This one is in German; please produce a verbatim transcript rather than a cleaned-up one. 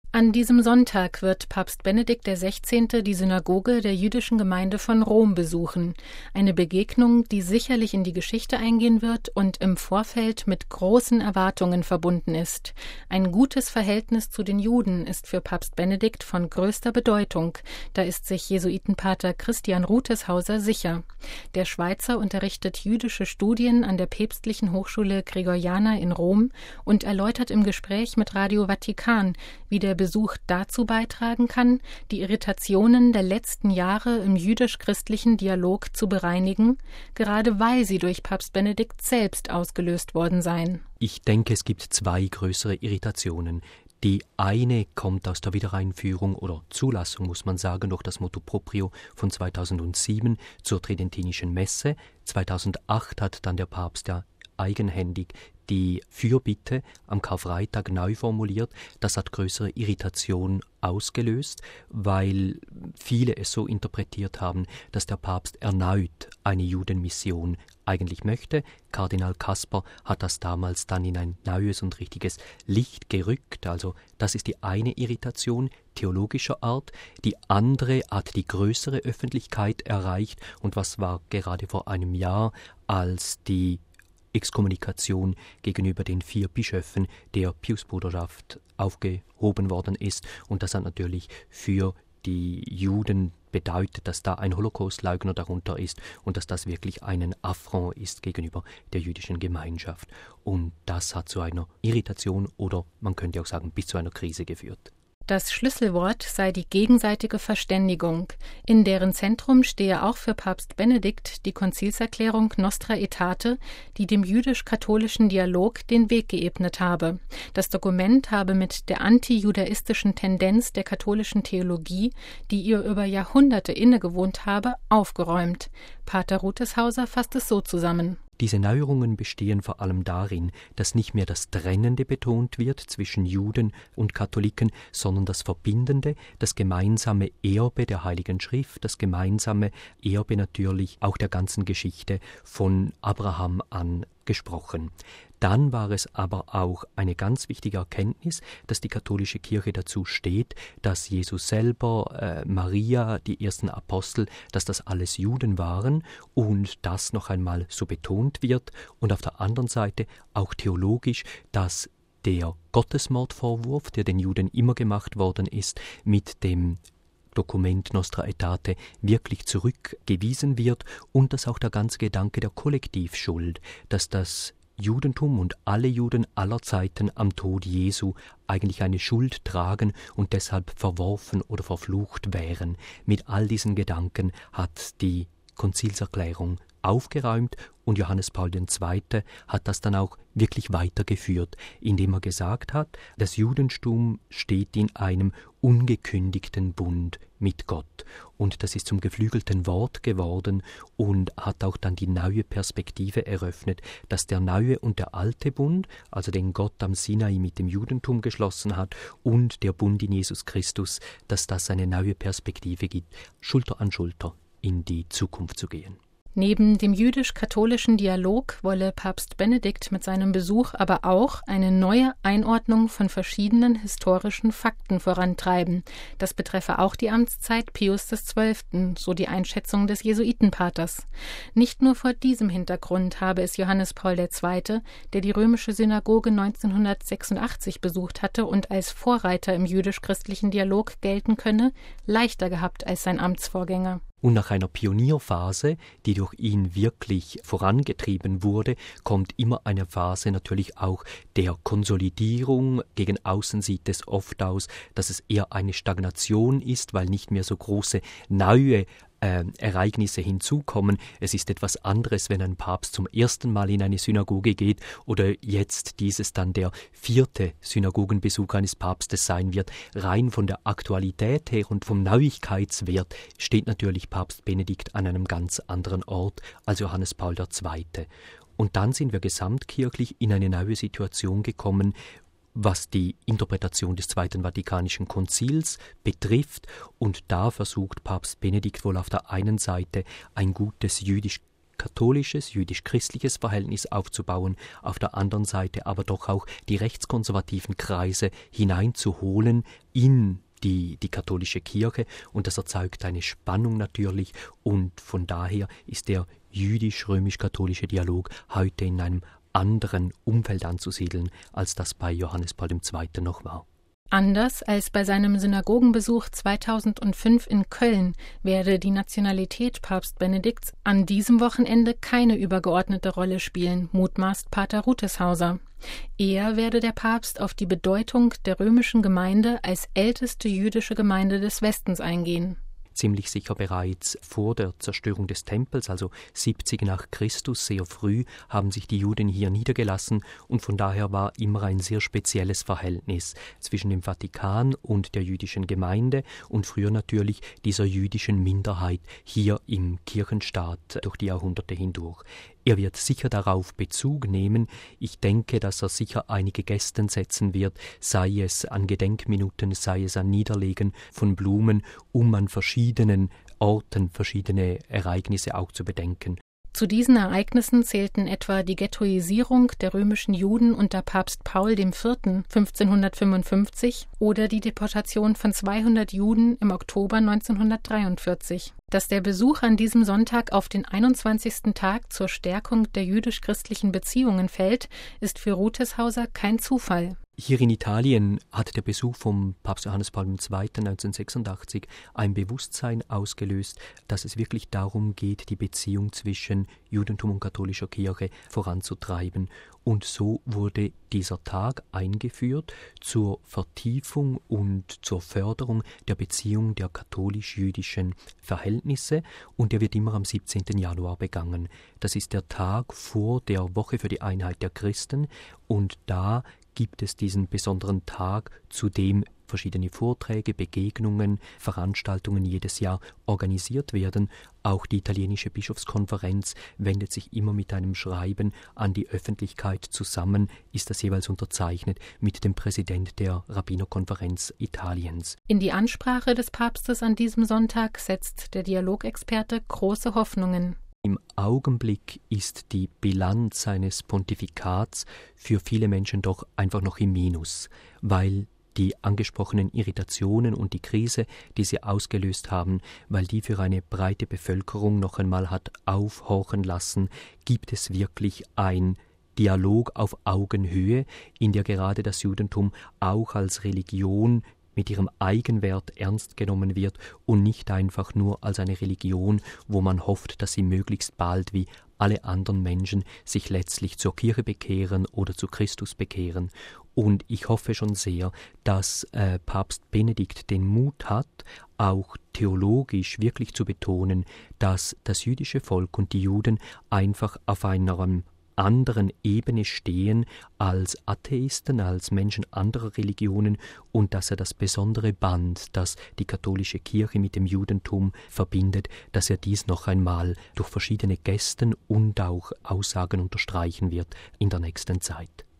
An diesem Sonntag wird Papst Benedikt der Sechzehnte die Synagoge der jüdischen Gemeinde von Rom besuchen. Eine Begegnung, die sicherlich in die Geschichte eingehen wird und im Vorfeld mit großen Erwartungen verbunden ist. Ein gutes Verhältnis zu den Juden ist für Papst Benedikt von größter Bedeutung. Da ist sich Jesuitenpater Christian Ruteshauser sicher. Der Schweizer unterrichtet jüdische Studien an der Päpstlichen Hochschule Gregoriana in Rom und erläutert im Gespräch mit Radio Vatikan, wie der Besuch dazu beitragen kann, die Irritationen der letzten Jahre im jüdisch-christlichen Dialog zu bereinigen, gerade weil sie durch Papst Benedikt selbst ausgelöst worden seien. Ich denke, es gibt zwei größere Irritationen. Die eine kommt aus der Wiedereinführung oder Zulassung, muss man sagen, durch das Motu Proprio von zweitausendsieben zur Tridentinischen Messe. zweitausendacht hat dann der Papst ja eigenhändig die Fürbitte am Karfreitag neu formuliert. Das hat größere Irritation ausgelöst, weil viele es so interpretiert haben, dass der Papst erneut eine Judenmission eigentlich möchte. Kardinal Kasper hat das damals dann in ein neues und richtiges Licht gerückt. Also das ist die eine Irritation theologischer Art. Die andere hat die größere Öffentlichkeit erreicht. Und was war gerade vor einem Jahr, als die Exkommunikation gegenüber den vier Bischöfen der Piusbruderschaft aufgehoben worden ist. Und das hat natürlich für die Juden bedeutet, dass da ein Holocaustleugner darunter ist und dass das wirklich ein Affront ist gegenüber der jüdischen Gemeinschaft. Und das hat zu einer Irritation oder man könnte auch sagen bis zu einer Krise geführt. Das Schlüsselwort sei die gegenseitige Verständigung, in deren Zentrum stehe auch für Papst Benedikt die Konzilserklärung Nostra Aetate, die dem jüdisch-katholischen Dialog den Weg geebnet habe. Das Dokument habe mit der antijudaistischen Tendenz der katholischen Theologie, die ihr über Jahrhunderte innegewohnt habe, aufgeräumt. Pater Ruteshauser fasst es so zusammen. Diese Neuerungen bestehen vor allem darin, dass nicht mehr das Trennende betont wird zwischen Juden und Katholiken, sondern das Verbindende, das gemeinsame Erbe der Heiligen Schrift, das gemeinsame Erbe natürlich auch der ganzen Geschichte von Abraham an gesprochen. Dann war es aber auch eine ganz wichtige Erkenntnis, dass die katholische Kirche dazu steht, dass Jesus selber, äh, Maria, die ersten Apostel, dass das alles Juden waren und das noch einmal so betont wird. Und auf der anderen Seite auch theologisch, dass der Gottesmordvorwurf, der den Juden immer gemacht worden ist, mit dem Dokument Nostra Aetate wirklich zurückgewiesen wird und dass auch der ganze Gedanke der Kollektivschuld, dass das Judentum und alle Juden aller Zeiten am Tod Jesu eigentlich eine Schuld tragen und deshalb verworfen oder verflucht wären. Mit all diesen Gedanken hat die Konzilserklärung aufgeräumt und Johannes Paul der Zweite hat das dann auch wirklich weitergeführt, indem er gesagt hat, das Judentum steht in einem ungekündigten Bund mit Gott. Und das ist zum geflügelten Wort geworden und hat auch dann die neue Perspektive eröffnet, dass der neue und der alte Bund, also den Gott am Sinai mit dem Judentum geschlossen hat und der Bund in Jesus Christus, dass das eine neue Perspektive gibt, Schulter an Schulter in die Zukunft zu gehen. Neben dem jüdisch-katholischen Dialog wolle Papst Benedikt mit seinem Besuch aber auch eine neue Einordnung von verschiedenen historischen Fakten vorantreiben. Das betreffe auch die Amtszeit Pius des Zwölften, so die Einschätzung des Jesuitenpaters. Nicht nur vor diesem Hintergrund habe es Johannes Paul der Zweite, der die römische Synagoge neunzehnhundertsechsundachtzig besucht hatte und als Vorreiter im jüdisch-christlichen Dialog gelten könne, leichter gehabt als sein Amtsvorgänger. Und nach einer Pionierphase, die durch ihn wirklich vorangetrieben wurde, kommt immer eine Phase natürlich auch der Konsolidierung. Gegen außen sieht es oft aus, dass es eher eine Stagnation ist, weil nicht mehr so große neue Äh, Ereignisse hinzukommen. Es ist etwas anderes, wenn ein Papst zum ersten Mal in eine Synagoge geht oder jetzt dieses dann der vierte Synagogenbesuch eines Papstes sein wird. Rein von der Aktualität her und vom Neuigkeitswert steht natürlich Papst Benedikt an einem ganz anderen Ort als Johannes Paul der Zweite. Und dann sind wir gesamtkirchlich in eine neue Situation gekommen, was die Interpretation des Zweiten Vatikanischen Konzils betrifft. Und da versucht Papst Benedikt wohl auf der einen Seite ein gutes jüdisch jüdisch-katholisches, jüdisch-christliches Verhältnis aufzubauen, auf der anderen Seite aber doch auch die rechtskonservativen Kreise hineinzuholen in Die, die katholische Kirche, und das erzeugt eine Spannung natürlich, und von daher ist der jüdisch-römisch-katholische Dialog heute in einem anderen Umfeld anzusiedeln, als das bei Johannes Paul der Zweite noch war. Anders als bei seinem Synagogenbesuch zweitausendfünf in Köln werde die Nationalität Papst Benedikts an diesem Wochenende keine übergeordnete Rolle spielen, mutmaßt Pater Ruteshauser. Eher werde der Papst auf die Bedeutung der römischen Gemeinde als älteste jüdische Gemeinde des Westens eingehen. Ziemlich sicher bereits vor der Zerstörung des Tempels, also siebzig nach Christus, sehr früh, haben sich die Juden hier niedergelassen, und von daher war immer ein sehr spezielles Verhältnis zwischen dem Vatikan und der jüdischen Gemeinde und früher natürlich dieser jüdischen Minderheit hier im Kirchenstaat durch die Jahrhunderte hindurch. Er wird sicher darauf Bezug nehmen. Ich denke, dass er sicher einige Gesten setzen wird, sei es an Gedenkminuten, sei es an Niederlegen von Blumen, um an verschiedenen Orten verschiedene Ereignisse auch zu bedenken. Zu diesen Ereignissen zählten etwa die Ghettoisierung der römischen Juden unter Papst Paul der Vierte fünfzehnhundertfünfundfünfzig oder die Deportation von zweihundert Juden im Oktober neunzehnhundertdreiundvierzig. Dass der Besuch an diesem Sonntag auf den einundzwanzigsten Tag zur Stärkung der jüdisch-christlichen Beziehungen fällt, ist für Ruteshauser kein Zufall. Hier in Italien hat der Besuch vom Papst Johannes Paul der Zweite neunzehnhundertsechsundachtzig ein Bewusstsein ausgelöst, dass es wirklich darum geht, die Beziehung zwischen Judentum und katholischer Kirche voranzutreiben. Und so wurde dieser Tag eingeführt zur Vertiefung und zur Förderung der Beziehung der katholisch-jüdischen Verhältnisse, und der wird immer am siebzehnten Januar begangen. Das ist der Tag vor der Woche für die Einheit der Christen, und da gibt es diesen besonderen Tag, zu dem verschiedene Vorträge, Begegnungen, Veranstaltungen jedes Jahr organisiert werden. Auch die italienische Bischofskonferenz wendet sich immer mit einem Schreiben an die Öffentlichkeit zusammen, ist das jeweils unterzeichnet mit dem Präsident der Rabbinerkonferenz Italiens. In die Ansprache des Papstes an diesem Sonntag setzt der Dialogexperte große Hoffnungen. Im Augenblick ist die Bilanz seines Pontifikats für viele Menschen doch einfach noch im Minus, weil die angesprochenen Irritationen und die Krise, die sie ausgelöst haben, weil die für eine breite Bevölkerung noch einmal hat aufhorchen lassen, gibt es wirklich ein Dialog auf Augenhöhe, in der gerade das Judentum auch als Religion mit ihrem Eigenwert ernst genommen wird und nicht einfach nur als eine Religion, wo man hofft, dass sie möglichst bald wie alle anderen Menschen sich letztlich zur Kirche bekehren oder zu Christus bekehren. Und ich hoffe schon sehr, dass äh, Papst Benedikt den Mut hat, auch theologisch wirklich zu betonen, dass das jüdische Volk und die Juden einfach auf einer anderen Ebene stehen als Atheisten, als Menschen anderer Religionen, und dass er das besondere Band, das die katholische Kirche mit dem Judentum verbindet, dass er dies noch einmal durch verschiedene Gesten und auch Aussagen unterstreichen wird in der nächsten Zeit.